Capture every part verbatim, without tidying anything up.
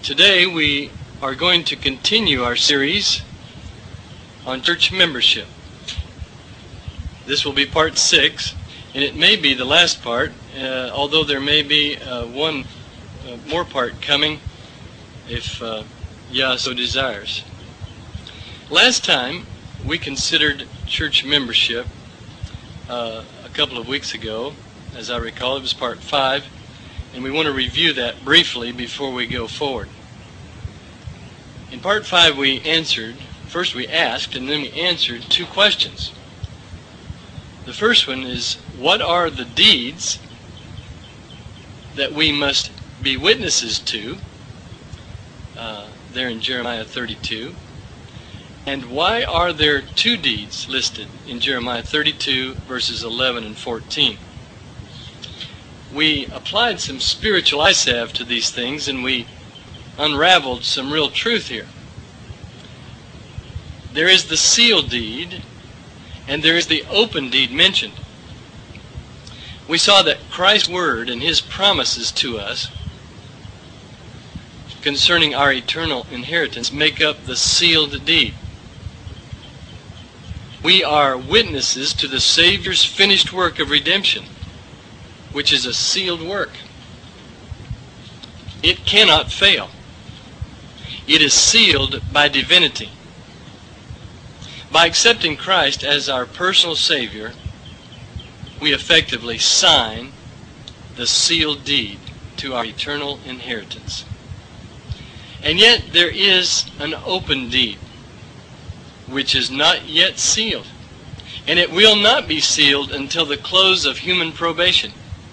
Today we are going to continue our series on church membership. This will be part six, and it may be the last part, uh, although there may be uh, one uh, more part coming if uh, Yah so desires. Last time we considered church membership uh, a couple of weeks ago. As I recall, it was part five, and we want to review that briefly before we go forward. In part five we answered, first we asked and then we answered two questions. The first one is, what are the deeds that we must be witnesses to? Uh, there in Jeremiah thirty-two. And why are there two deeds listed in Jeremiah thirty-two verses eleven and fourteen? We applied some spiritual eye salve to these things, and we unraveled some real truth here. There is the sealed deed, and there is the open deed mentioned. We saw that Christ's word and his promises to us concerning our eternal inheritance make up the sealed deed. We are witnesses to the Savior's finished work of redemption, which is a sealed work. It cannot fail. It is sealed by divinity. By accepting Christ as our personal Savior, we effectively sign the sealed deed to our eternal inheritance. And yet there is an open deed, which is not yet sealed, and it will not be sealed until the close of human probation.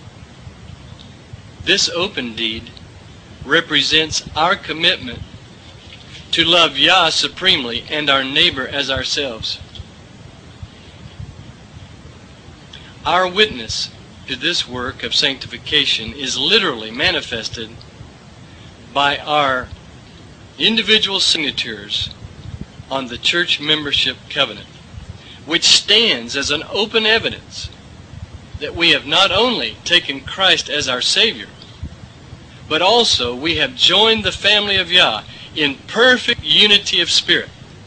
This open deed represents our commitment to love Yah supremely and our neighbor as ourselves. Our witness to this work of sanctification is literally manifested by our individual signatures on the church membership covenant, which stands as an open evidence that we have not only taken Christ as our Savior, but also we have joined the family of Yah in perfect unity of spirit.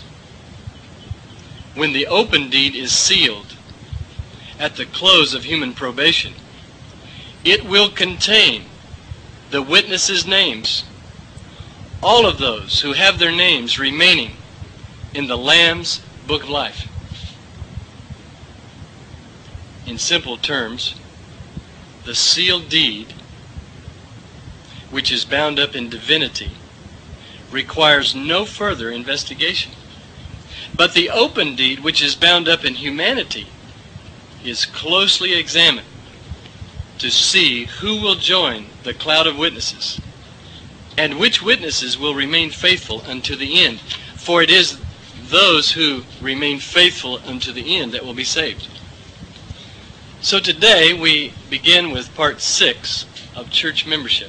When the open deed is sealed at the close of human probation, it will contain the witnesses' names, all of those who have their names remaining in the Lamb's Book of Life. In simple terms, the sealed deed, which is bound up in divinity, requires no further investigation. But the open deed, which is bound up in humanity, is closely examined to see who will join the cloud of witnesses and which witnesses will remain faithful unto the end. For it is those who remain faithful unto the end that will be saved. So today we begin with part six of church membership.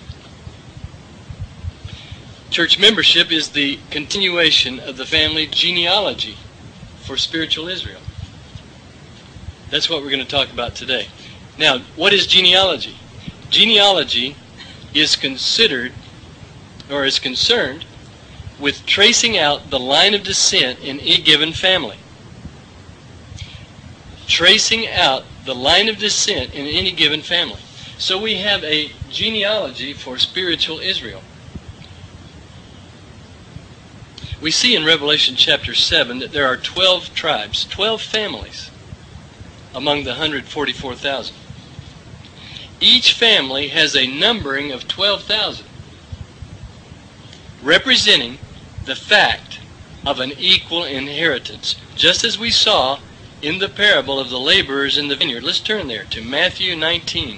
Church membership is the continuation of the family genealogy for spiritual Israel. That's what we're going to talk about today. Now, what is genealogy? Genealogy is considered, or is concerned, with tracing out the line of descent in any given family. Tracing out the line of descent in any given family. So we have a genealogy for spiritual Israel. We see in Revelation chapter seven that there are twelve tribes, twelve families among the one hundred forty-four thousand. Each family has a numbering of twelve thousand, representing the fact of an equal inheritance, just as we saw in the parable of the laborers in the vineyard. Let's turn there to Matthew nineteen.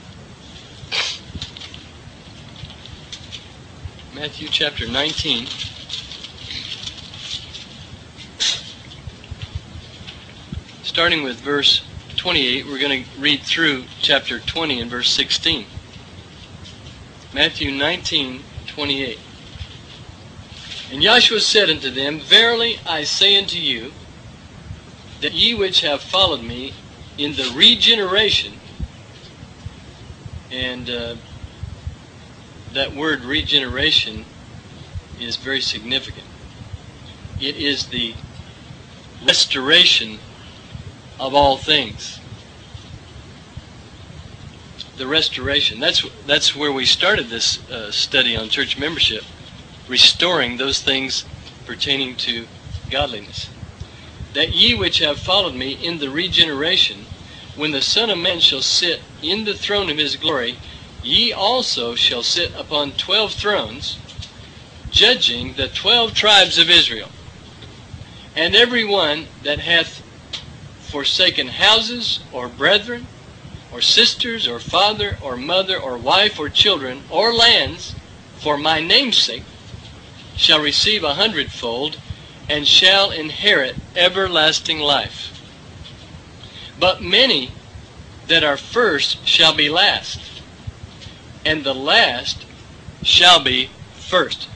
Matthew chapter nineteen. Starting with verse twenty-eight, we're going to read through chapter twenty and verse sixteen. Matthew nineteen, twenty-eight. And Joshua said unto them, Verily I say unto you, that ye which have followed me in the regeneration, and uh, that word regeneration is very significant. It is the restoration of all things. The restoration. That's that's where we started this uh, study on church membership, restoring those things pertaining to godliness. That ye which have followed me in the regeneration, when the Son of Man shall sit in the throne of his glory, ye also shall sit upon twelve thrones, judging the twelve tribes of Israel. And every one that hath forsaken houses, or brethren, or sisters, or father, or mother, or wife, or children, or lands, for my name's sake, shall receive a hundredfold, and shall inherit everlasting life. But many that are first shall be last, and the last shall be first.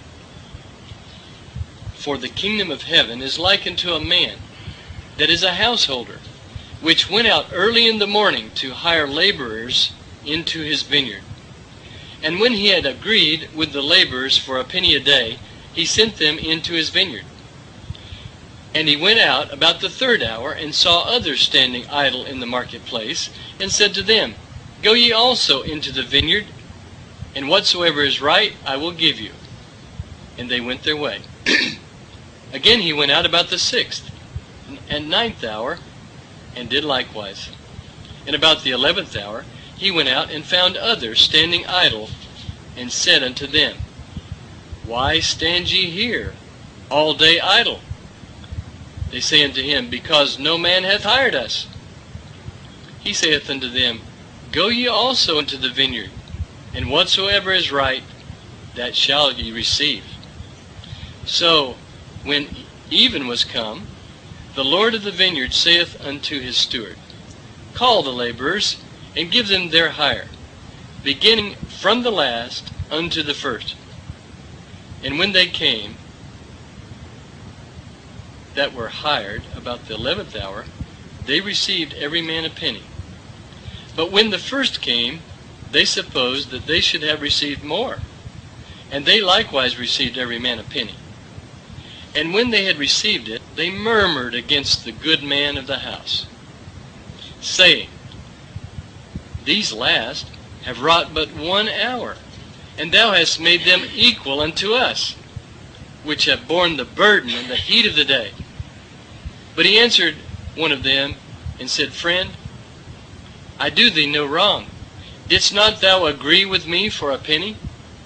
For the kingdom of heaven is like unto a man that is a householder, which went out early in the morning to hire laborers into his vineyard. And when he had agreed with the laborers for a penny a day, he sent them into his vineyard. And he went out about the third hour, and saw others standing idle in the marketplace, and said to them, Go ye also into the vineyard, and whatsoever is right I will give you. And they went their way. Again he went out about the sixth and ninth hour, and did likewise. And about the eleventh hour he went out, and found others standing idle, and said unto them, Why stand ye here all day idle? They say unto him, Because no man hath hired us. He saith unto them, Go ye also into the vineyard, and whatsoever is right, that shall ye receive. So, when even was come, the Lord of the vineyard saith unto his steward, Call the laborers, and give them their hire, beginning from the last unto the first. And when they came, that were hired about the eleventh hour, they received every man a penny. But when the first came, they supposed that they should have received more, and they likewise received every man a penny. And when they had received it, they murmured against the good man of the house, saying, These last have wrought but one hour, and thou hast made them equal unto us, which have borne the burden and the heat of the day. But he answered one of them, and said, Friend, I do thee no wrong. Didst not thou agree with me for a penny?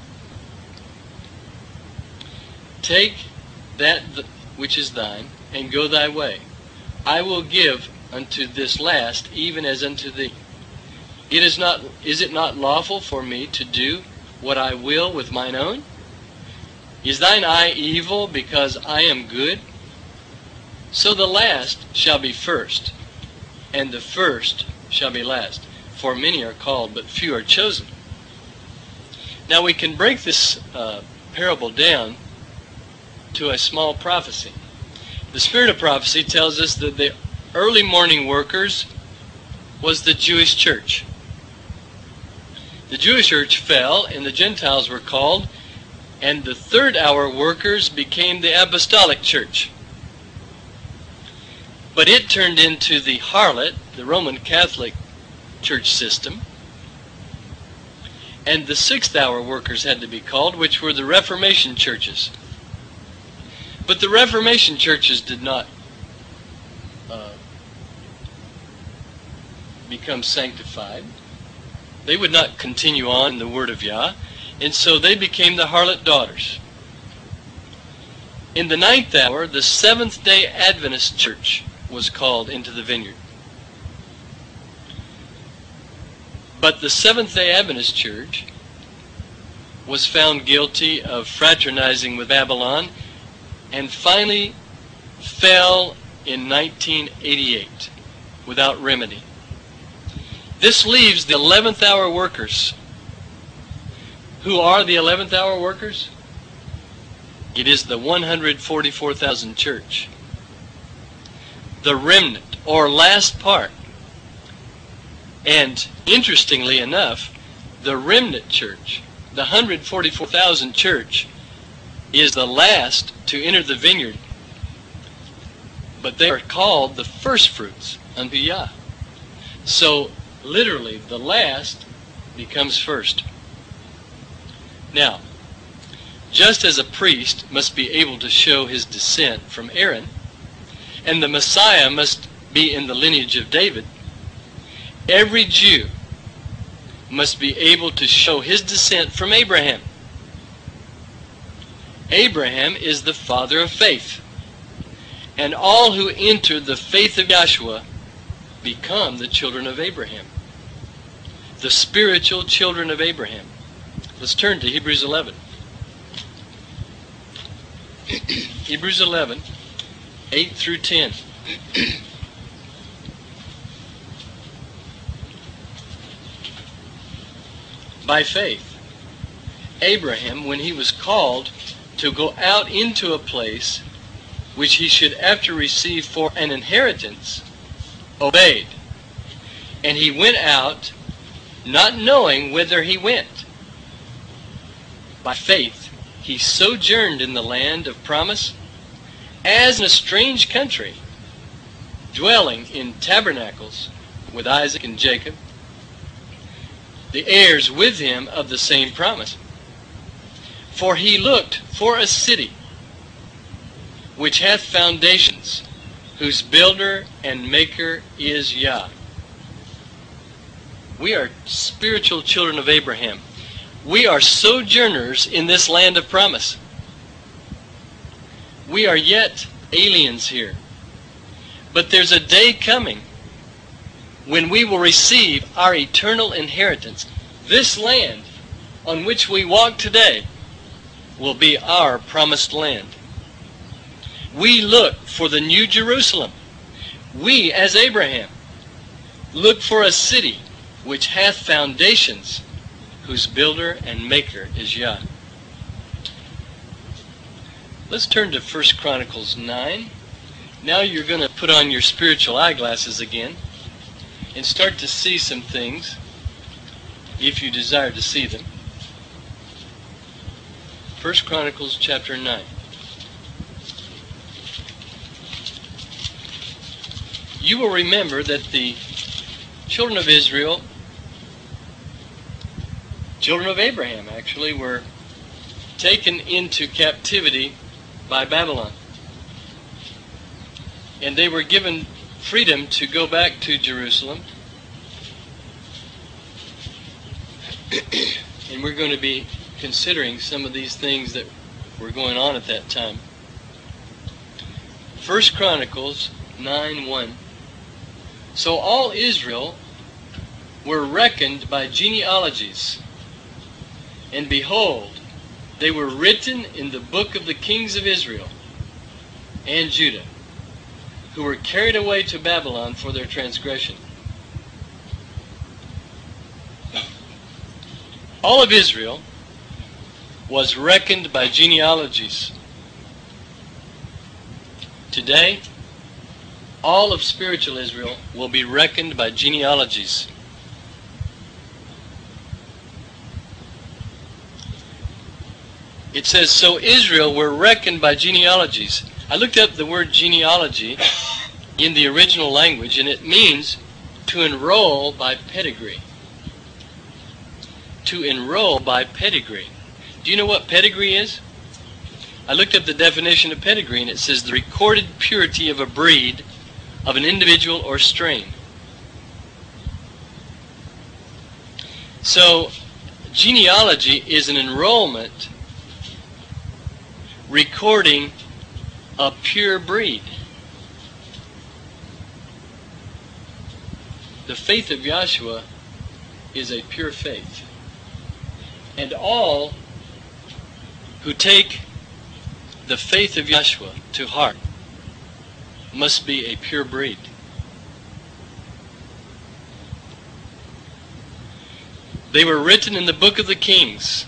Take that which is thine, and go thy way. I will give unto this last, even as unto thee. It is not, is it not lawful for me to do what I will with mine own? Is thine eye evil because I am good? So the last shall be first, and the first shall be last. For many are called, but few are chosen. Now we can break this uh, parable down to a small prophecy. The spirit of prophecy tells us that the early morning workers was the Jewish church. The Jewish church fell, and the Gentiles were called, and the third hour workers became the apostolic church. But it turned into the harlot, the Roman Catholic church system, and the sixth hour workers had to be called, which were the Reformation churches. But the Reformation churches did not uh, become sanctified. They would not continue on in the Word of Yah, and so they became the harlot daughters. In the ninth hour, the Seventh-day Adventist church was called into the vineyard. But the Seventh-day Adventist church was found guilty of fraternizing with Babylon, and finally fell in nineteen eighty-eight without remedy. This leaves the eleventh hour workers. Who are the eleventh hour workers? It is the one hundred forty-four thousand church. The remnant, or last part. And interestingly enough, the remnant church, the one hundred forty-four thousand church, is the last to enter the vineyard, but they are called the first fruits unto Yah. So, literally, the last becomes first. Now, just as a priest must be able to show his descent from Aaron, and the Messiah must be in the lineage of David, every Jew must be able to show his descent from Abraham. Abraham is the father of faith, and all who enter the faith of Yahshua become the children of Abraham, the spiritual children of Abraham. Let's turn to Hebrews eleven. Hebrews eleven, eight through ten. By faith, Abraham, when he was called to go out into a place which he should after receive for an inheritance, obeyed. And he went out, not knowing whither he went. By faith, he sojourned in the land of promise, as in a strange country, dwelling in tabernacles with Isaac and Jacob, the heirs with him of the same promise. For he looked for a city which hath foundations, whose builder and maker is Yah. We are spiritual children of Abraham. We are sojourners in this land of promise. We are yet aliens here. But there's a day coming when we will receive our eternal inheritance. This land on which we walk today will be our promised land. We look for the new Jerusalem. We, as Abraham, look for a city which hath foundations, whose builder and maker is Yah. Let's turn to First Chronicles nine. Now you're going to put on your spiritual eyeglasses again and start to see some things, if you desire to see them. First Chronicles chapter nine. You will remember that the children of Israel, children of Abraham actually, were taken into captivity by Babylon. And they were given freedom to go back to Jerusalem. And we're going to be considering some of these things that were going on at that time. First Chronicles nine one. So all Israel were reckoned by genealogies, and behold, they were written in the book of the kings of Israel and Judah, who were carried away to Babylon for their transgression. All of Israel was reckoned by genealogies. Today, all of spiritual Israel will be reckoned by genealogies. It says, so Israel were reckoned by genealogies. I looked up the word genealogy in the original language, and it means to enroll by pedigree. To enroll by pedigree. Do you know what pedigree is? I looked up the definition of pedigree, and it says the recorded purity of a breed, of an individual or strain. So, genealogy is an enrollment recording a pure breed. The faith of Yahshua is a pure faith. And all who take the faith of Yahshua to heart must be a pure breed. They were written in the book of the kings.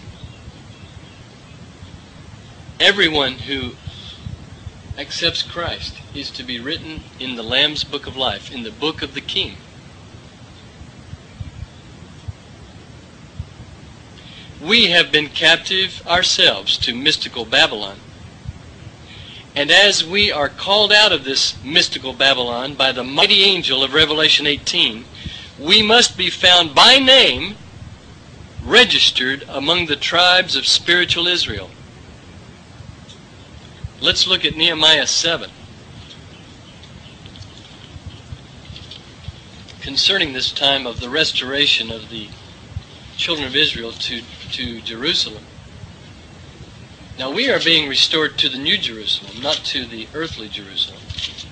Everyone who accepts Christ is to be written in the Lamb's book of life, in the book of the King. we have been captive ourselves to mystical Babylon. And as we are called out of this mystical Babylon by the mighty angel of Revelation eighteen, we must be found by name registered among the tribes of spiritual Israel. Let's look at Nehemiah seven. Concerning this time of the restoration of the children of Israel to, to Jerusalem. Now we are being restored to the New Jerusalem, not to the earthly Jerusalem.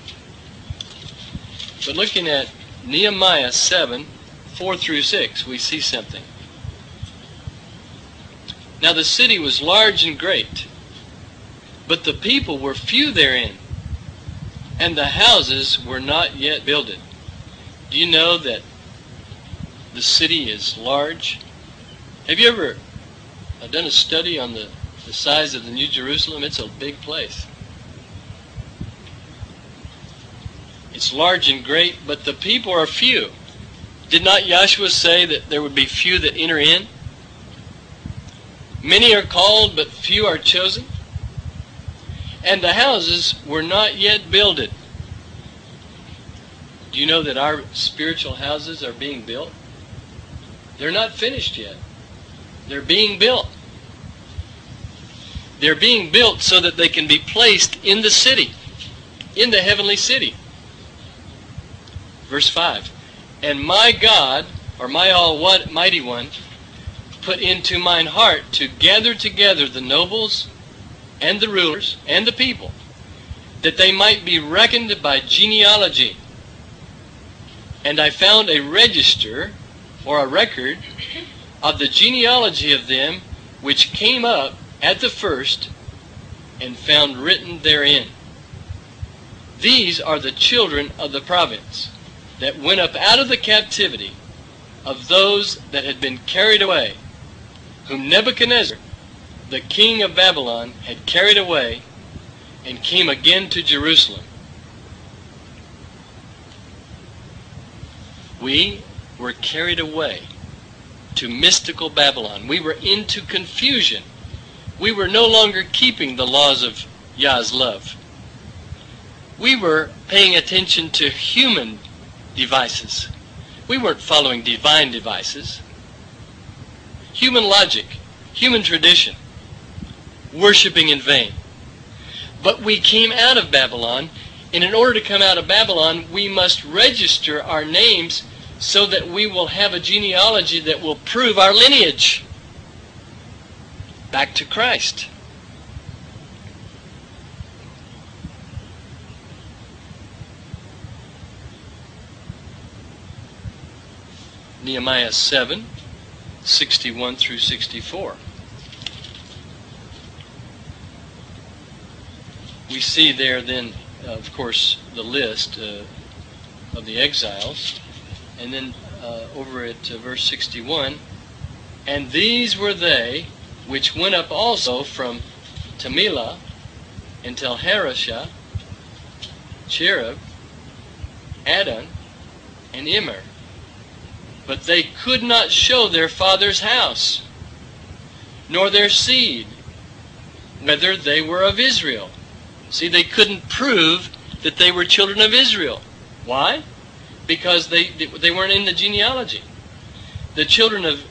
But looking at Nehemiah seven, four through six, we see something. Now the city was large and great, but the people were few therein, and the houses were not yet builded. Do you know that the city is large? Have you ever uh, done a study on the, the size of the New Jerusalem? It's a big place. It's large and great, but the people are few. Did not Joshua say that there would be few that enter in? Many are called, but few are chosen. And the houses were not yet builded. Do you know that our spiritual houses are being built? They're not finished yet. They're being built. They're being built so that they can be placed in the city, in the heavenly city. Verse five, and my God, or my Almighty One, put into mine heart to gather together the nobles and the rulers and the people, that they might be reckoned by genealogy. And I found a register, or a record, of the genealogy of them which came up at the first, and found written therein. These are the children of the province, that went up out of the captivity of those that had been carried away, whom Nebuchadnezzar, the king of Babylon, had carried away, and came again to Jerusalem. We were carried away to mystical Babylon. We were into confusion. We were no longer keeping the laws of Yah's love. We were paying attention to human devices. We weren't following divine devices. Human logic, human tradition, worshiping in vain. But we came out of Babylon, and in order to come out of Babylon, we must register our names so that we will have a genealogy that will prove our lineage back to Christ. Nehemiah seven, sixty-one through sixty-four. We see there then, uh, of course, the list uh, of the exiles. And then uh, over at uh, verse sixty-one, and these were they which went up also from Tamilah until Harashah, Cherub, Adon, and Immer. But they could not show their father's house, nor their seed, whether they were of Israel. See, they couldn't prove that they were children of Israel. Why? Because they, they weren't in the genealogy. The children of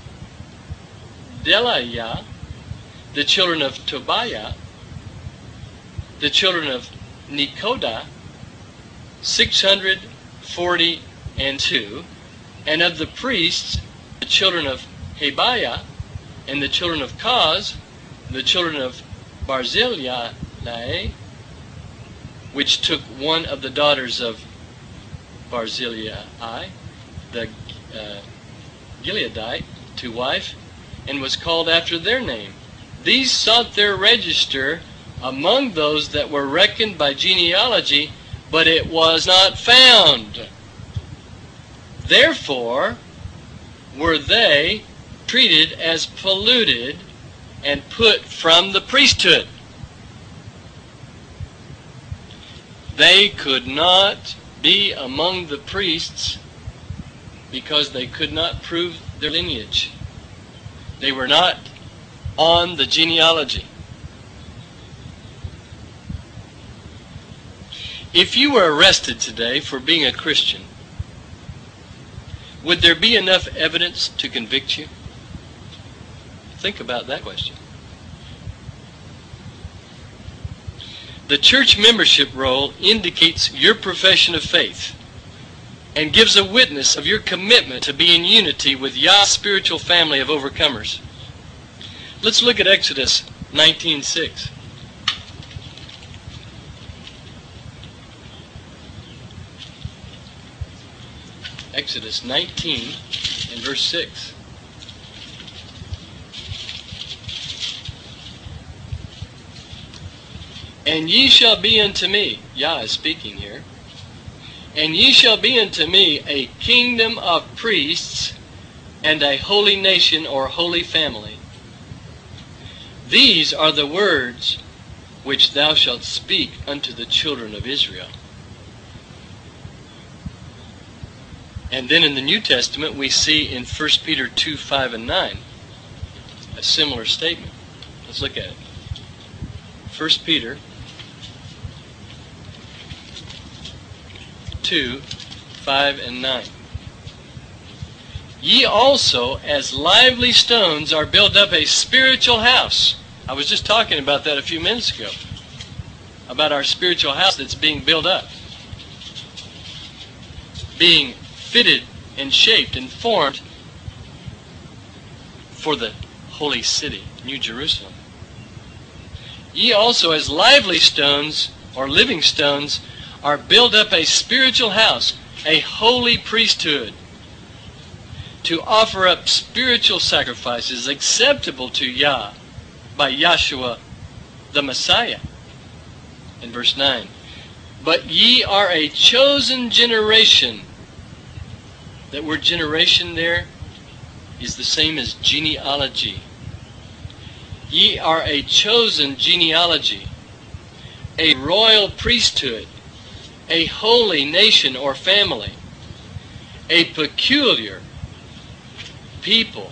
Delaiah, the children of Tobiah, the children of Nekoda, six hundred forty and two, and of the priests, the children of Habiah, and the children of Koz, the children of Barzillai, which took one of the daughters of Barzillai, the uh, Gileadite, to wife, and was called after their name. These sought their register among those that were reckoned by genealogy, but it was not found. Therefore were they treated as polluted and put from the priesthood. They could not be among the priests because they could not prove their lineage. They were not on the genealogy. If you were arrested today for being a Christian, would there be enough evidence to convict you? Think about that question. The church membership roll indicates your profession of faith and gives a witness of your commitment to be in unity with Yah's spiritual family of overcomers. Let's look at Exodus nineteen six. Exodus nineteen and verse six. And ye shall be unto me, Yah is speaking here, and ye shall be unto me a kingdom of priests and a holy nation or holy family. These are the words which thou shalt speak unto the children of Israel. And then in the New Testament we see in First Peter two, five, and nine a similar statement. Let's look at it. First Peter two, five, and nine. Ye also, as lively stones, are built up a spiritual house. I was just talking about that a few minutes ago, about our spiritual house that's being built up, being fitted and shaped and formed for the holy city, New Jerusalem. Ye also, as lively stones, or living stones, are built up a spiritual house, a holy priesthood, to offer up spiritual sacrifices acceptable to Yah by Yahshua the Messiah. In verse nine, but ye are a chosen generation. That word generation there is the same as genealogy. Ye are a chosen genealogy, a royal priesthood, a holy nation or family, a peculiar people,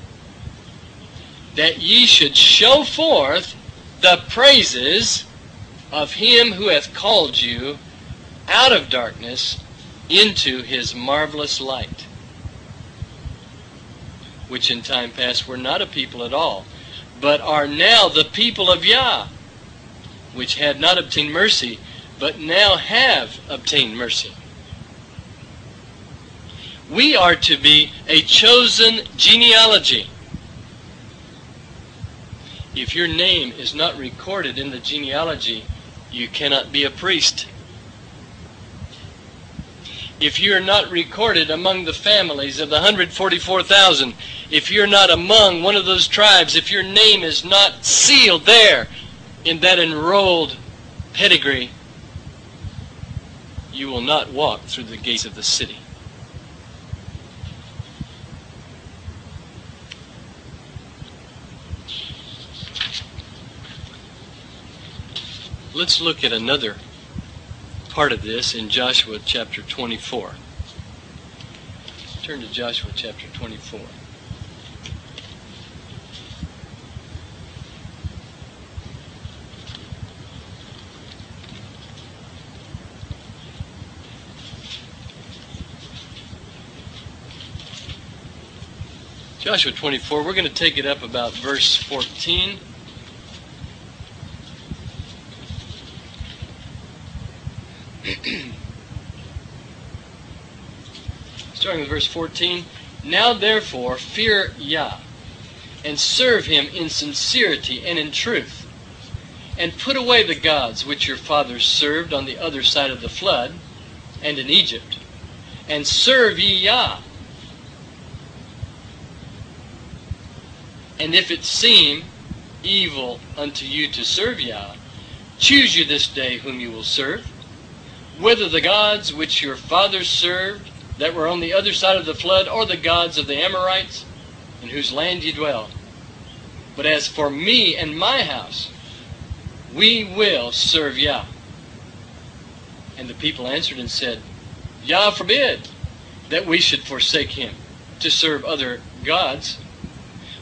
that ye should show forth the praises of him who hath called you out of darkness into his marvelous light, which in time past were not a people at all, but are now the people of Yah, which had not obtained mercy, but now have obtained mercy. We are to be a chosen genealogy. If your name is not recorded in the genealogy, you cannot be a priest. If you're not recorded among the families of the one hundred forty-four thousand, if you're not among one of those tribes, if your name is not sealed there in that enrolled pedigree, you will not walk through the gates of the city. Let's look at another part of this in Joshua chapter twenty-four. Turn to Joshua chapter twenty-four. Joshua twenty-four, we're going to take it up about verse fourteen. Starting with verse fourteen. Now therefore fear Yah, and serve him in sincerity and in truth, and put away the gods which your fathers served on the other side of the flood, and in Egypt, and serve ye Yah. And if it seem evil unto you to serve Yah, choose you this day whom you will serve, whether the gods which your fathers served that were on the other side of the flood, or the gods of the Amorites, in whose land ye dwell. But as for me and my house, we will serve Yah. And the people answered and said, Yah forbid that we should forsake him to serve other gods.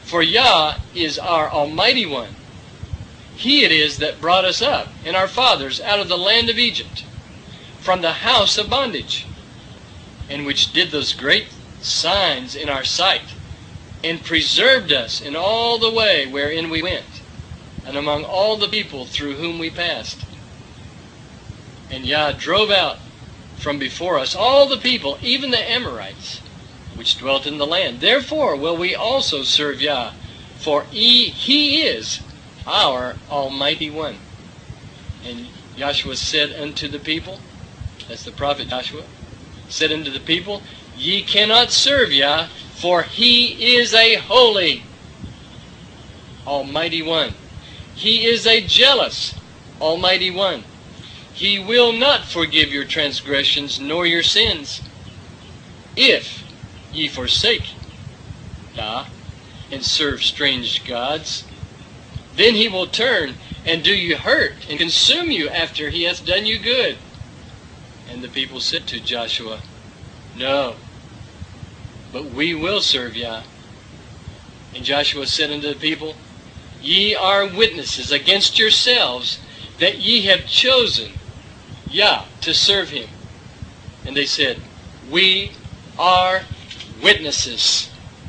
For Yah is our Almighty One. He it is that brought us up and our fathers out of the land of Egypt, from the house of bondage, and which did those great signs in our sight, and preserved us in all the way wherein we went, and among all the people through whom we passed. And Yah drove out from before us all the people, even the Amorites, which dwelt in the land. Therefore will we also serve Yah, for he, he is our Almighty One. And Joshua said unto the people, that's the prophet Joshua, said unto the people, Ye cannot serve Yah, for he is a holy, Almighty One. He is a jealous, Almighty One. He will not forgive your transgressions nor your sins. If ye forsake Yah and serve strange gods, then he will turn and do you hurt and consume you after he hath done you good. And the people said to Joshua, No, but we will serve Yah. And Joshua said unto the people, Ye are witnesses against yourselves that ye have chosen Yah to serve him. And they said, We are witnesses.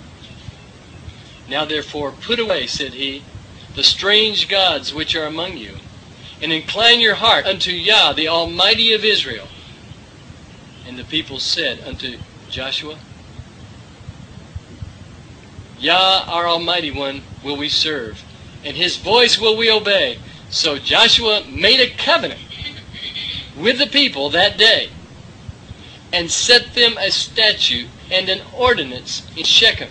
Now therefore put away, said he, the strange gods which are among you, and incline your heart unto Yah, the Almighty of Israel. And the people said unto Joshua, Yah, our Almighty One, will we serve, and his voice will we obey. So Joshua made a covenant with the people that day, and set them a statute and an ordinance in Shechem.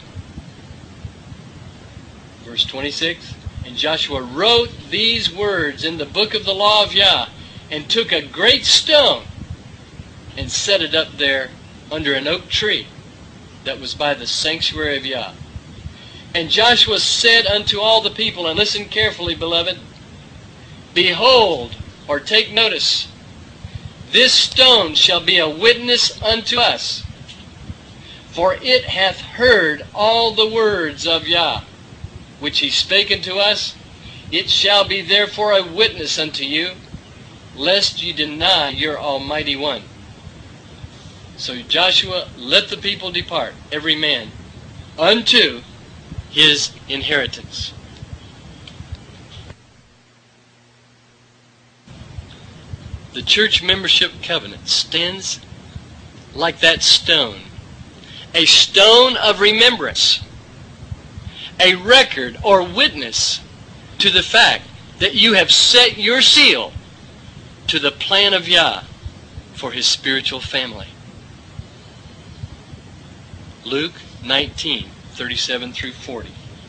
Verse twenty-six, And Joshua wrote these words in the book of the law of Yah, and took a great stone, and set it up there under an oak tree that was by the sanctuary of Yah. And Joshua said unto all the people, and listen carefully, beloved, Behold, or take notice, this stone shall be a witness unto us, for it hath heard all the words of Yah, which he spake unto us. It shall be therefore a witness unto you, lest ye deny your Almighty One. So Joshua let the people depart, every man unto his inheritance. The church membership covenant stands like that stone, a stone of remembrance, a record or witness to the fact that you have set your seal to the plan of Yah for his spiritual family. Luke nineteen, thirty-seven through forty.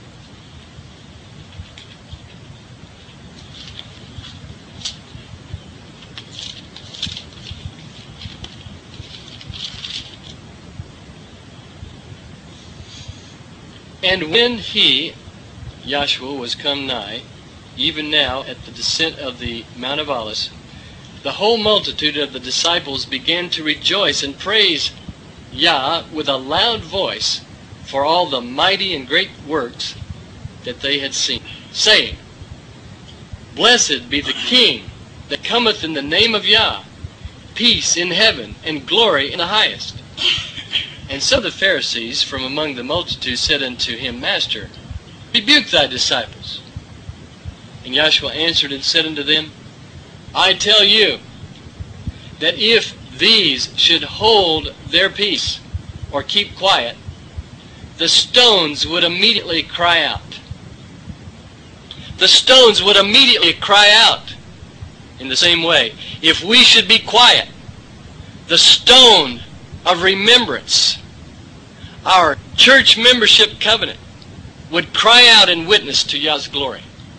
And when he, Joshua, was come nigh, even now at the descent of the Mount of Olives, the whole multitude of the disciples began to rejoice and praise Yah with a loud voice for all the mighty and great works that they had seen, saying, Blessed be the King that cometh in the name of Yah, peace in heaven and glory in the highest. And some of the Pharisees from among the multitude said unto him, Master, rebuke thy disciples. And Joshua answered and said unto them, I tell you, that if these should hold their peace, or keep quiet, the stones would immediately cry out. The stones would immediately cry out. In the same way, if we should be quiet, the stone of remembrance, our church membership covenant, would cry out in witness to Yah's glory.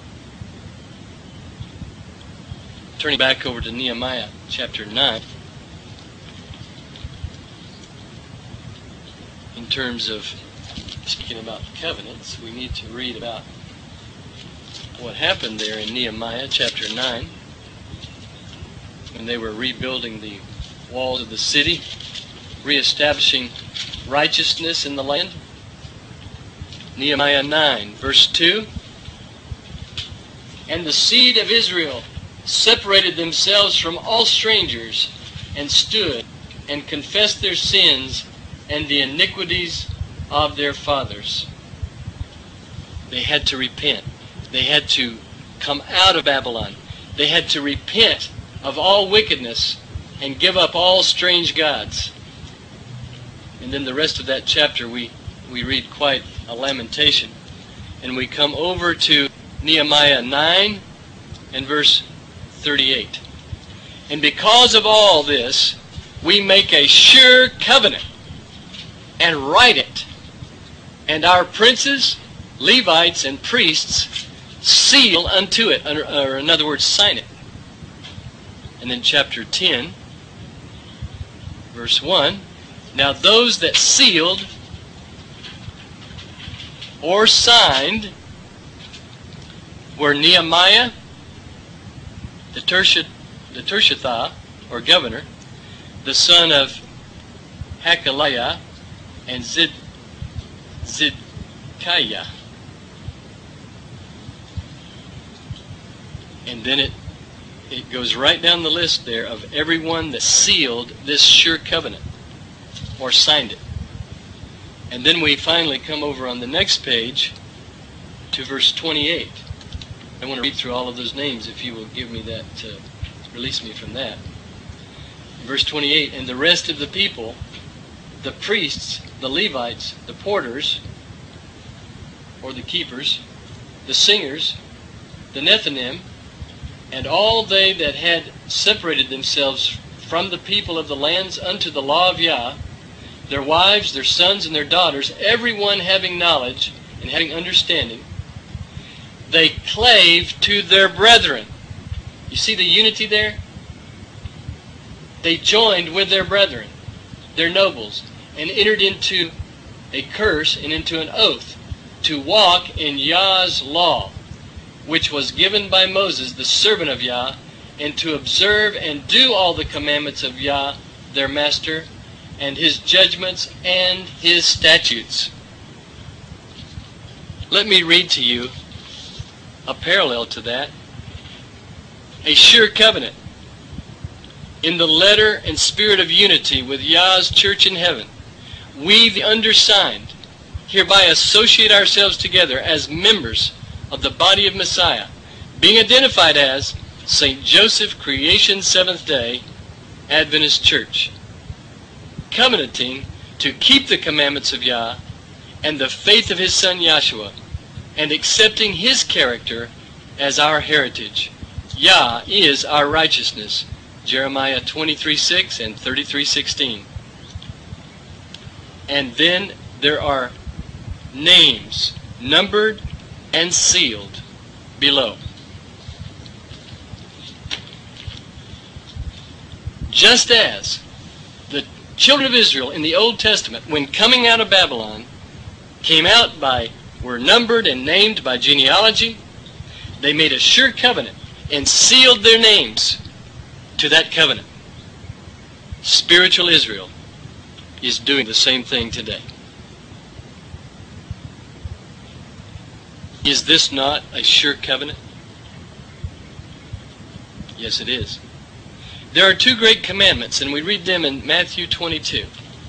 Turning back over to Nehemiah chapter nine. In terms of speaking about covenants, we need to read about what happened there in Nehemiah chapter nine when they were rebuilding the walls of the city, reestablishing righteousness in the land. Nehemiah nine, verse two. And the seed of Israel separated themselves from all strangers, and stood and confessed their sins and the iniquities of their fathers. They had to repent. They had to come out of Babylon. They had to repent of all wickedness and give up all strange gods. And then the rest of that chapter we, we read quite a lamentation. And we come over to Nehemiah nine and verse thirty-eight. And because of all this, we make a sure covenant and write it. And our princes, Levites, and priests seal unto it, or in other words, sign it. And then chapter ten, verse one. Now those that sealed or signed were Nehemiah, the Tirshath, the Tirshatha, or governor, the son of Hakaliah, and Zid, Zidkiah. And then it, it goes right down the list there of everyone that sealed this sure covenant or signed it. And then we finally come over on the next page to verse twenty-eight. I want to read through all of those names if you will give me that, uh, release me from that. Verse twenty-eight, and the rest of the people, the priests, the Levites, the porters, or the keepers, the singers, the Nethinim, and all they that had separated themselves from the people of the lands unto the law of Yah, their wives, their sons, and their daughters, every one having knowledge and having understanding, they clave to their brethren. You see the unity there? They joined with their brethren, their nobles, and entered into a curse and into an oath to walk in Yah's law, which was given by Moses, the servant of Yah, and to observe and do all the commandments of Yah, their master, and his judgments and his statutes. Let me read to you a parallel to that. A sure covenant in the letter and spirit of unity with Yah's church in heaven. We, the undersigned, hereby associate ourselves together as members of the body of Messiah, being identified as Saint Joseph Creation Seventh Day Adventist Church, covenanting to keep the commandments of Yah and the faith of his Son Yahshua, and accepting his character as our heritage. Yah is our righteousness. Jeremiah twenty-three six and thirty-three sixteen. And then there are names numbered and sealed below. Just as the children of Israel in the Old Testament, when coming out of Babylon, came out by, were numbered and named by genealogy, they made a sure covenant and sealed their names to that covenant. Spiritual Israel is doing the same thing today. Is this not a sure covenant? Yes, it is. There are two great commandments, and we read them in Matthew twenty-two.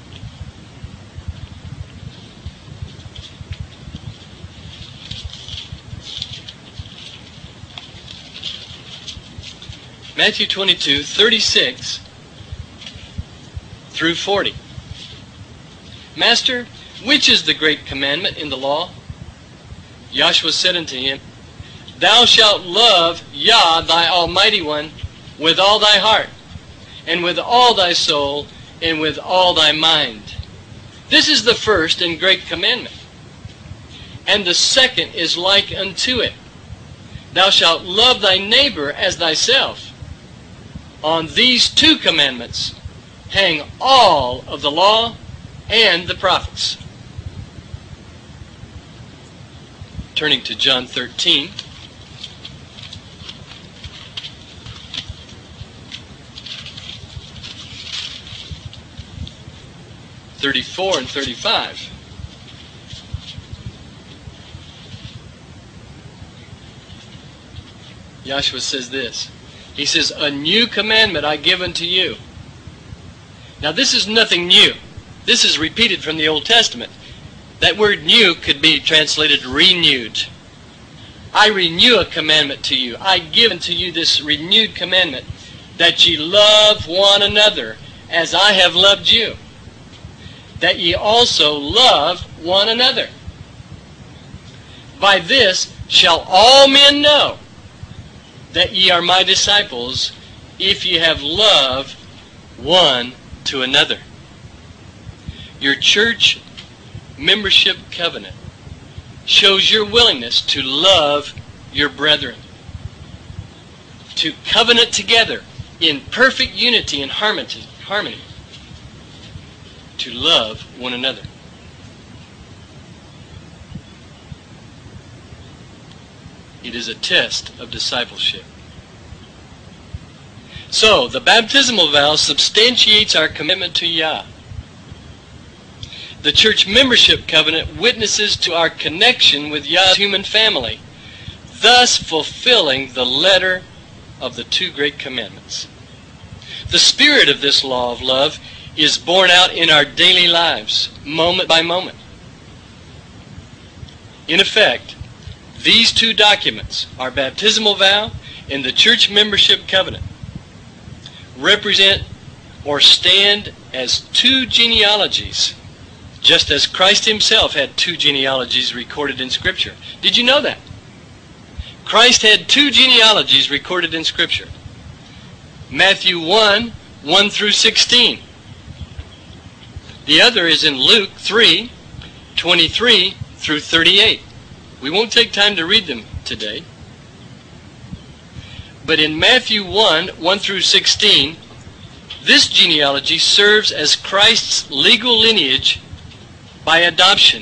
Matthew twenty-two, thirty-six through forty. Master, which is the great commandment in the law? Yahshua said unto him, Thou shalt love Yah thy Almighty One with all thy heart, and with all thy soul, and with all thy mind. This is the first and great commandment. And the second is like unto it. Thou shalt love thy neighbor as thyself. On these two commandments hang all of the law and the prophets. Turning to John thirteen. thirty-four and thirty-five. Joshua says this. He says, "A new commandment I give unto you." Now this is nothing new. This is repeated from the Old Testament. That word new could be translated renewed. I renew a commandment to you. I give unto you this renewed commandment, that ye love one another as I have loved you, that ye also love one another. By this shall all men know that ye are my disciples, if ye have love one to another. Your church membership covenant shows your willingness to love your brethren, to covenant together in perfect unity and harmony, harmony, to love one another. It is a test of discipleship. So, the baptismal vow substantiates our commitment to Yah. The church membership covenant witnesses to our connection with Yah's human family, thus fulfilling the letter of the two great commandments. The spirit of this law of love is borne out in our daily lives, moment by moment. In effect, these two documents, our baptismal vow and the church membership covenant, represent or stand as two genealogies, just as Christ himself had two genealogies recorded in Scripture. Did you know that? Christ had two genealogies recorded in Scripture. Matthew one, one through sixteen. The other is in Luke three, twenty-three through thirty-eight. We won't take time to read them today. But in Matthew one, one through sixteen, this genealogy serves as Christ's legal lineage by adoption.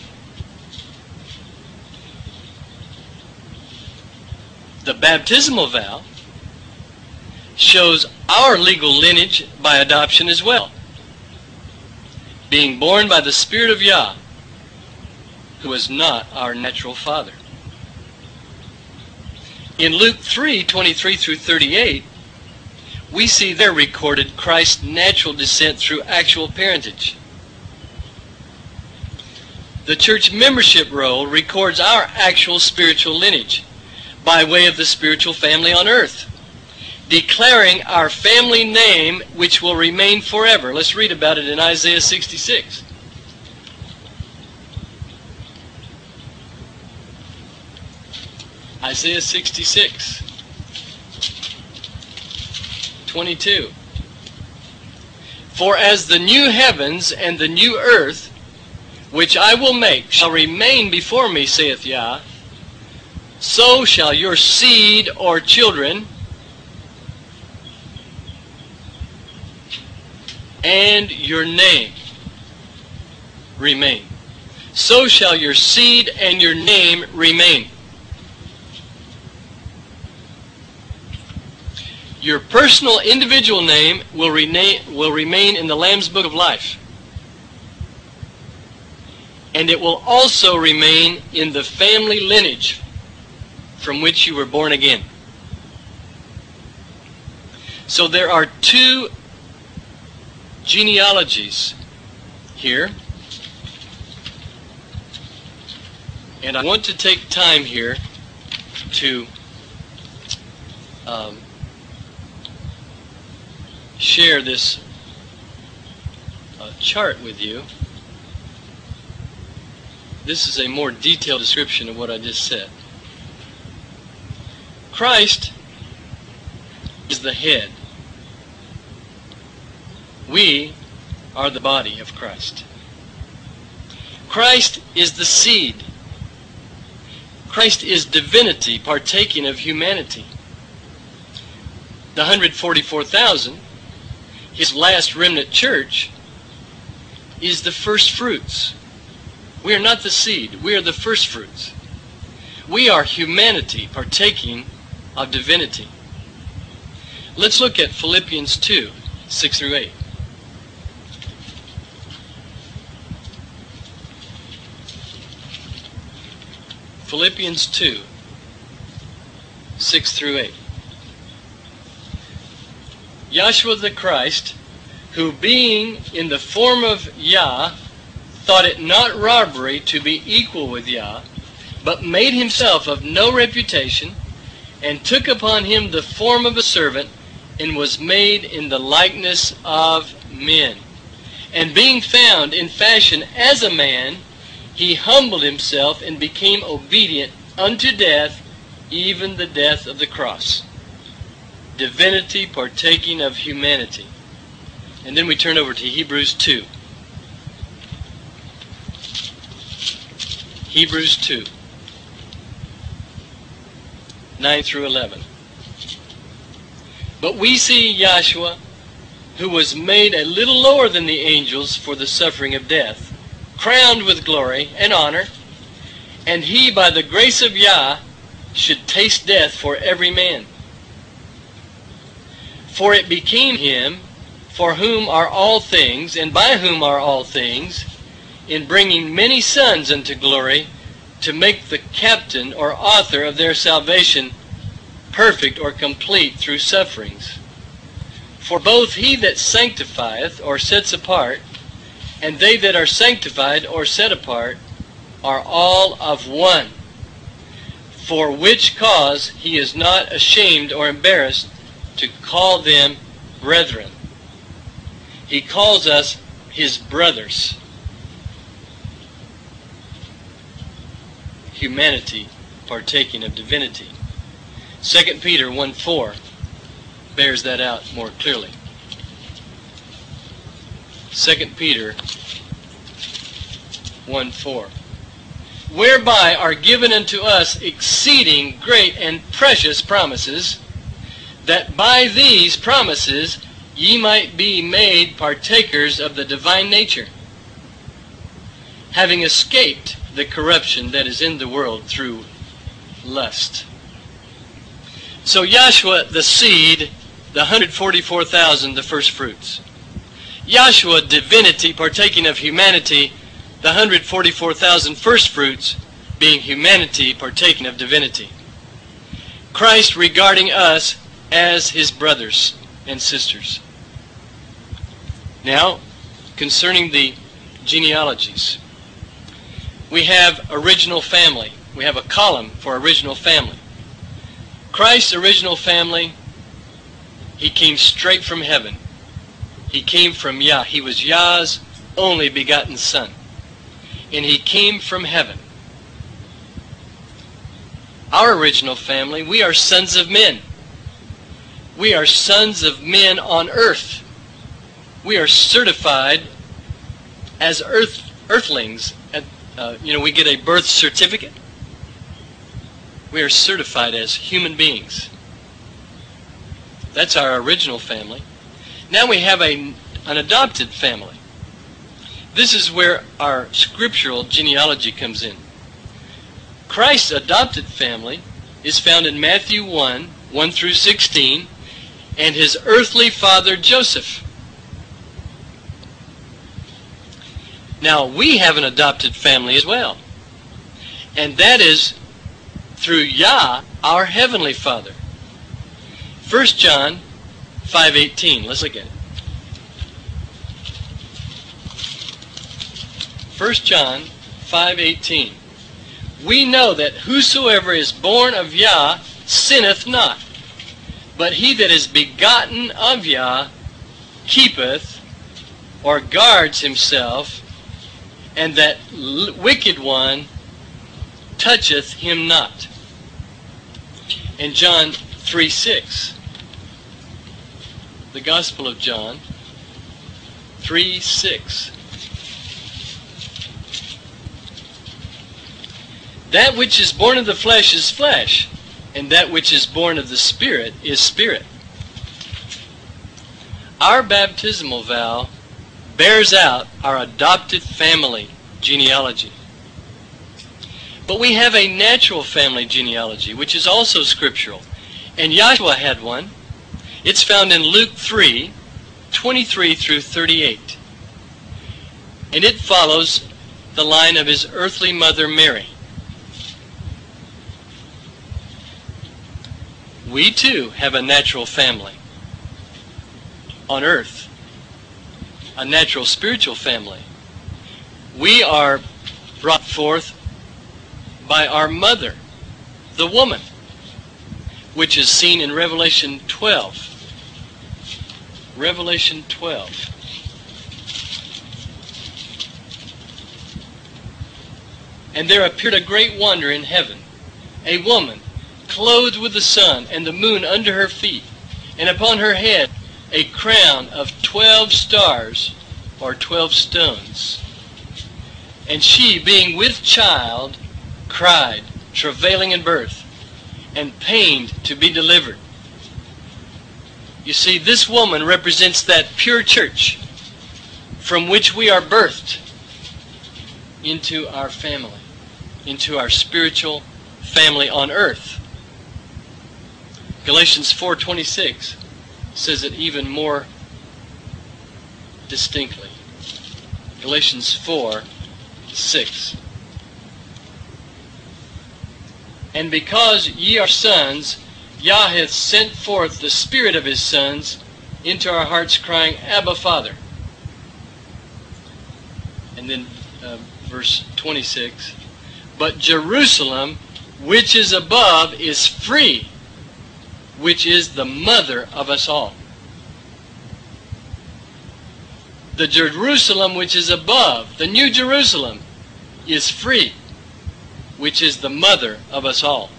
The baptismal vow shows our legal lineage by adoption as well, being born by the Spirit of Yah, who is not our natural father. In Luke three, twenty-three through thirty-eight, we see there recorded Christ's natural descent through actual parentage. The church membership roll records our actual spiritual lineage by way of the spiritual family on earth, declaring our family name which will remain forever. Let's read about it in Isaiah sixty-six. Isaiah sixty-six, twenty-two. For as the new heavens and the new earth, which I will make, shall remain before me, saith Yah, so shall your seed or children and your name remain. So shall your seed and your name remain. Your personal individual name will remain, will remain in the Lamb's Book of Life. And it will also remain in the family lineage from which you were born again. So there are two genealogies here. And I want to take time here to um, share this uh, chart with you. This is a more detailed description of what I just said. Christ is the head. We are the body of Christ. Christ is the seed. Christ is divinity partaking of humanity. The one hundred forty-four thousand, his last remnant church, is the first fruits. We are not the seed. We are the first fruits. We are humanity partaking of divinity. Let's look at Philippians two, six through eight. Philippians two, six through eight. Yahshua the Christ, who being in the form of Yah, thought it not robbery to be equal with Yah, but made himself of no reputation, and took upon him the form of a servant, and was made in the likeness of men. And being found in fashion as a man, he humbled himself and became obedient unto death, even the death of the cross. Divinity partaking of humanity. And then we turn over to Hebrews two. Hebrews two, nine through eleven. But we see Yahshua, who was made a little lower than the angels for the suffering of death, crowned with glory and honor, and he by the grace of Yah should taste death for every man. For it became him, for whom are all things, and by whom are all things, in bringing many sons unto glory, to make the captain or author of their salvation perfect or complete through sufferings. For both he that sanctifieth or sets apart, and they that are sanctified or set apart, are all of one. For which cause he is not ashamed or embarrassed to call them brethren. He calls us his brothers. Humanity partaking of divinity. Second Peter one four bears that out more clearly. Second Peter one four. Whereby are given unto us exceeding great and precious promises, that by these promises ye might be made partakers of the divine nature, having escaped the corruption that is in the world through lust. So Yahshua, the seed, the one hundred forty-four thousand, the first fruits. Yahshua, divinity, partaking of humanity, the one hundred forty-four thousand first fruits, being humanity, partaking of divinity. Christ regarding us as his brothers and sisters. Now, concerning the genealogies. We have original family. We have a column for original family. Christ's original family, he came straight from heaven. He came from Yah. He was Yah's only begotten Son. And he came from heaven. Our original family, we are sons of men. We are sons of men on earth. We are certified as earth, earthlings. At, uh, you know, we get a birth certificate. We are certified as human beings. That's our original family. Now we have a, an adopted family. This is where our scriptural genealogy comes in. Christ's adopted family is found in Matthew one, one through sixteen, and his earthly father Joseph. Now we have an adopted family as well, and that is through Yah, our heavenly Father. First John five eighteen. Let's look at it. First John five eighteen. We know that whosoever is born of Yah sinneth not, but he that is begotten of Yah keepeth or guards himself, and that wicked one toucheth him not. In John three six, the Gospel of John three six. That which is born of the flesh is flesh, and that which is born of the Spirit is spirit. Our baptismal vow bears out our adopted family genealogy. But we have a natural family genealogy, which is also scriptural. And Yahshua had one. It's found in Luke three, twenty-three through thirty-eight. And it follows the line of his earthly mother Mary. we too have a natural family on earth, a natural spiritual family. We are brought forth by our mother, the woman, which is seen in Revelation twelve. Revelation twelve. And there appeared a great wonder in heaven, a woman clothed with the sun and the moon under her feet, and upon her head a crown of twelve stars, or twelve stones. And she, being with child, cried, travailing in birth, and pained to be delivered. You see, this woman represents that pure church from which we are birthed into our family, into our spiritual family on earth. Galatians four twenty-six says it even more distinctly. Galatians four six. And because ye are sons, Yah hath sent forth the Spirit of his sons into our hearts, crying, Abba, Father. And then uh, verse twenty-six. But Jerusalem, which is above, is free, which is the mother of us all. The Jerusalem which is above, the New Jerusalem, is free, which is the mother of us all.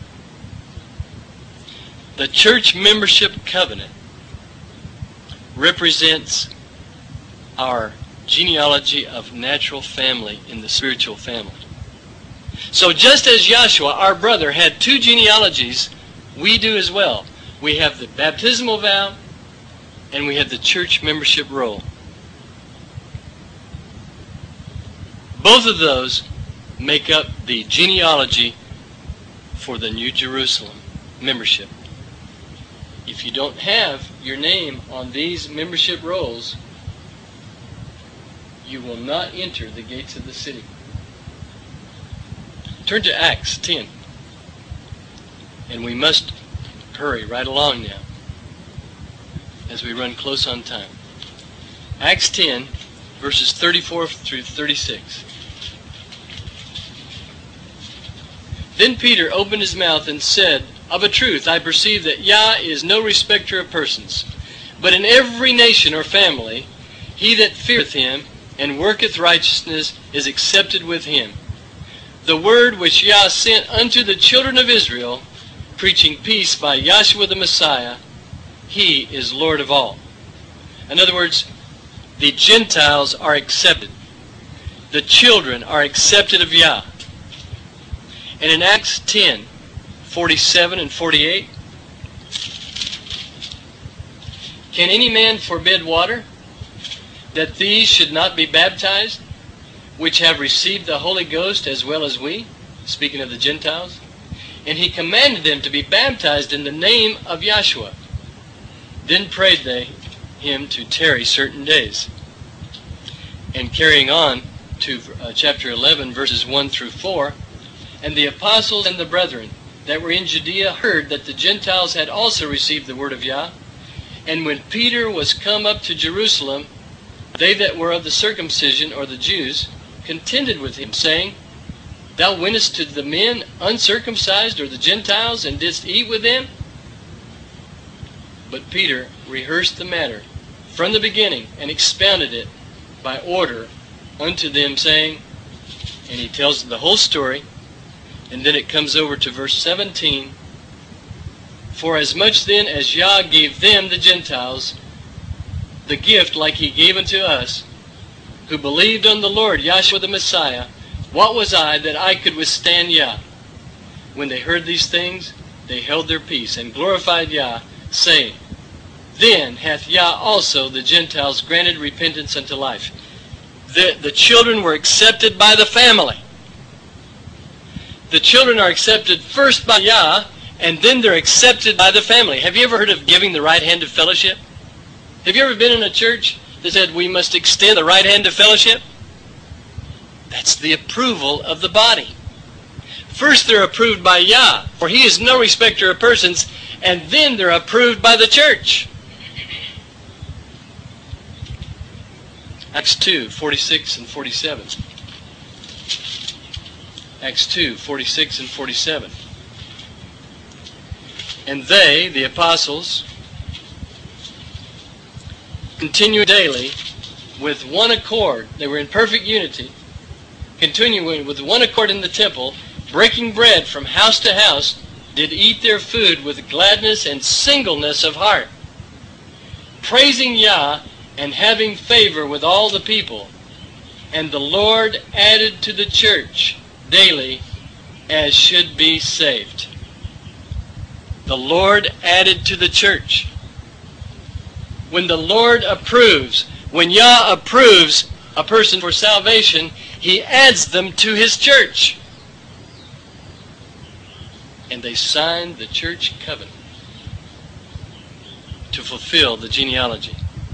The church membership covenant represents our genealogy of natural family in the spiritual family. So just as Joshua, our brother, had two genealogies, we do as well. We have the baptismal vow and we have the church membership roll. Both of those make up the genealogy for the New Jerusalem membership. If you don't have your name on these membership rolls, you will not enter the gates of the city. Turn to Acts ten. And we must hurry right along now as we run close on time. Acts ten, verses thirty-four through thirty-six. Then Peter opened his mouth and said, Of a truth I perceive that Yah is no respecter of persons, but in every nation or family he that feareth him and worketh righteousness is accepted with him. The word which Yah sent unto the children of Israel, preaching peace by Yahshua the Messiah, he is Lord of all. In other words, the Gentiles are accepted. The children are accepted of Yah. And in Acts ten, forty-seven and forty-eight, can any man forbid water, that these should not be baptized, which have received the Holy Ghost as well as we? Speaking of the Gentiles. And he commanded them to be baptized in the name of Yahshua. Then prayed they him to tarry certain days. And carrying on to uh, chapter eleven, verses one through four, And the apostles and the brethren that were in Judea heard that the Gentiles had also received the word of Yah. And when Peter was come up to Jerusalem, they that were of the circumcision, or the Jews, contended with him, saying, Thou wentest to the men uncircumcised, or the Gentiles, and didst eat with them? But Peter rehearsed the matter from the beginning, and expounded it by order unto them, saying, and he tells the whole story, and then it comes over to verse seventeen, For as much then as Yah gave them, the Gentiles, the gift like he gave unto us, who believed on the Lord Yahshua the Messiah, what was I that I could withstand Yah? When they heard these things, they held their peace, and glorified Yah, saying, Then hath Yah also the Gentiles granted repentance unto life. The, the children were accepted by the family. The children are accepted first by Yah, and then they're accepted by the family. Have you ever heard of giving the right hand of fellowship? Have you ever been in a church that said we must extend the right hand of fellowship? That's the approval of the body. First they're approved by Yah, for he is no respecter of persons, and then they're approved by the church. Acts two, forty-six and forty-seven. Acts two, forty-six and forty-seven. And they, the apostles, continued daily with one accord. They were in perfect unity, continuing with one accord in the temple, breaking bread from house to house, did eat their food with gladness and singleness of heart, praising Yah and having favor with all the people. And the Lord added to the church daily as should be saved. The Lord added to the church. When the Lord approves, when Yah approves a person for salvation, He adds them to His church. And they signed the church covenant to fulfill the genealogy.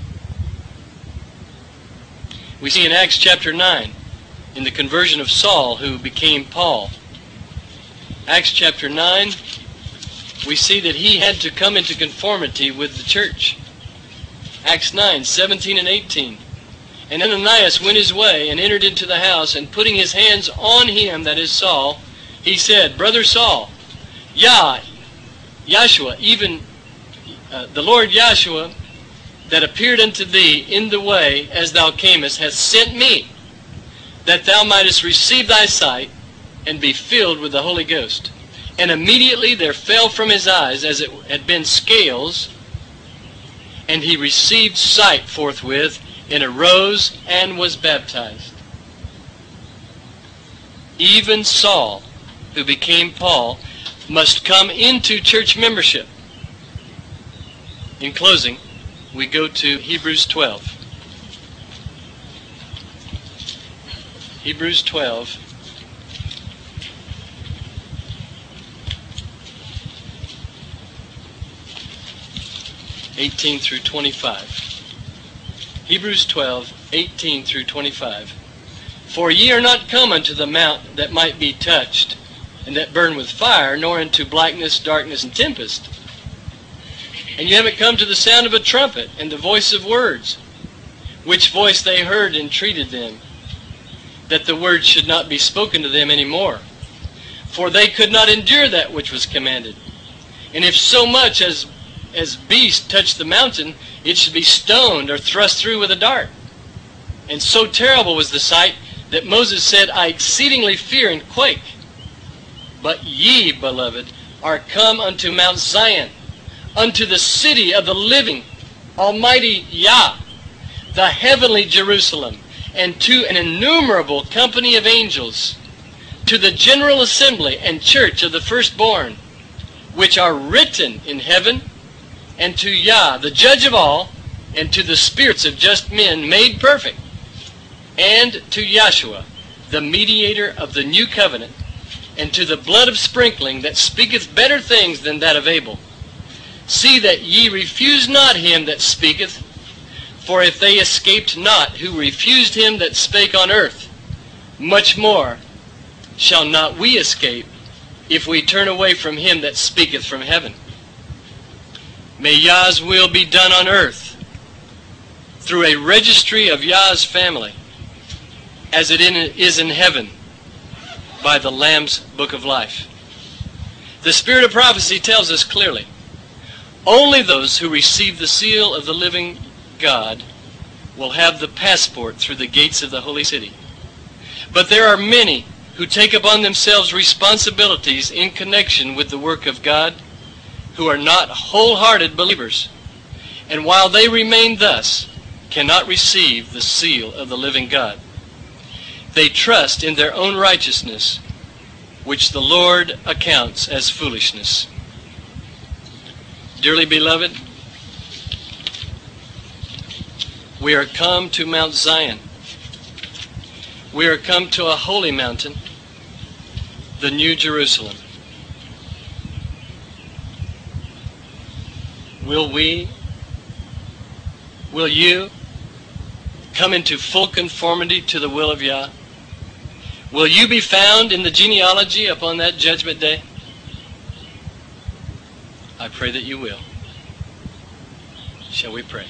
We see in Acts chapter nine, in the conversion of Saul, who became Paul. Acts chapter nine, we see that he had to come into conformity with the church. Acts nine, seventeen and eighteen. And Ananias went his way and entered into the house, and putting his hands on him, that is Saul, he said, Brother Saul, Yah, Yahshua, even uh, the Lord Yahshua, that appeared unto thee in the way as thou camest, hath sent me, that thou mightest receive thy sight, and be filled with the Holy Ghost. And immediately there fell from his eyes, as it had been scales, and he received sight forthwith, and arose and was baptized. Even Saul, who became Paul, must come into church membership. In closing, we go to Hebrews twelve. Hebrews twelve. eighteen through twenty-five. Hebrews twelve, eighteen through twenty-five. For ye are not come unto the mount that might be touched, and that burn with fire, nor into blackness, darkness, and tempest. And you haven't come to the sound of a trumpet, and the voice of words, which voice they heard entreated them, that the word should not be spoken to them any more. For they could not endure that which was commanded. And if so much as as beast touched the mountain, it should be stoned or thrust through with a dart. And so terrible was the sight that Moses said, I exceedingly fear and quake. But ye, beloved, are come unto Mount Zion, unto the city of the living, Almighty Yah, the heavenly Jerusalem, and to an innumerable company of angels, to the general assembly and church of the firstborn, which are written in heaven, and to Yah, the judge of all, and to the spirits of just men made perfect, and to Yahshua, the mediator of the new covenant, and to the blood of sprinkling that speaketh better things than that of Abel. See that ye refuse not him that speaketh, for if they escaped not who refused him that spake on earth, much more shall not we escape, if we turn away from him that speaketh from heaven. May Yah's will be done on earth through a registry of Yah's family, as it in, is in heaven by the Lamb's book of life. The spirit of prophecy tells us clearly, only those who receive the seal of the living God will have the passport through the gates of the holy city. But there are many who take upon themselves responsibilities in connection with the work of God, who are not wholehearted believers, and while they remain thus, cannot receive the seal of the living God. They trust in their own righteousness, which the Lord accounts as foolishness. Dearly beloved, we are come to Mount Zion. We are come to a holy mountain, the New Jerusalem. Will we, will you come into full conformity to the will of Yah? Will you be found in the genealogy upon that judgment day? I pray that you will. Shall we pray?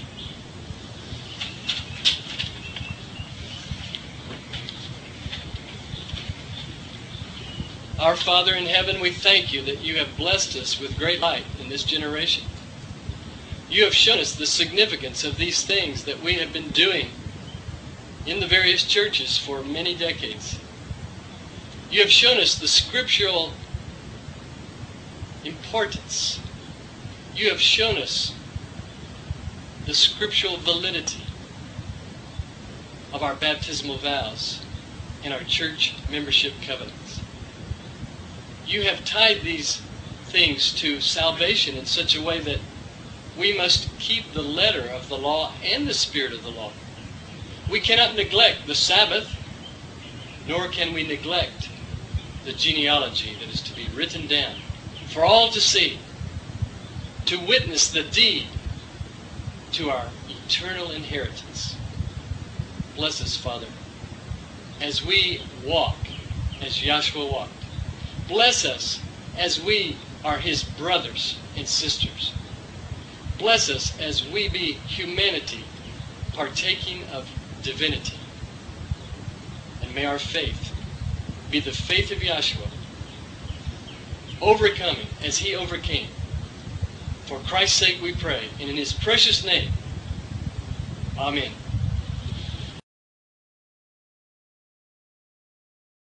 Our Father in heaven, we thank you that you have blessed us with great light in this generation. You have shown us the significance of these things that we have been doing in the various churches for many decades. You have shown us the scriptural importance. You have shown us the scriptural validity of our baptismal vows and our church membership covenants. You have tied these things to salvation in such a way that we must keep the letter of the law and the spirit of the law. We cannot neglect the Sabbath, nor can we neglect the genealogy that is to be written down for all to see, to witness the deed to our eternal inheritance. Bless us, Father, as we walk as Yahshua walked. Bless us as we are his brothers and sisters. Bless us as we be humanity partaking of divinity. And may our faith be the faith of Yahshua, overcoming as he overcame. For Christ's sake we pray, and in his precious name, amen.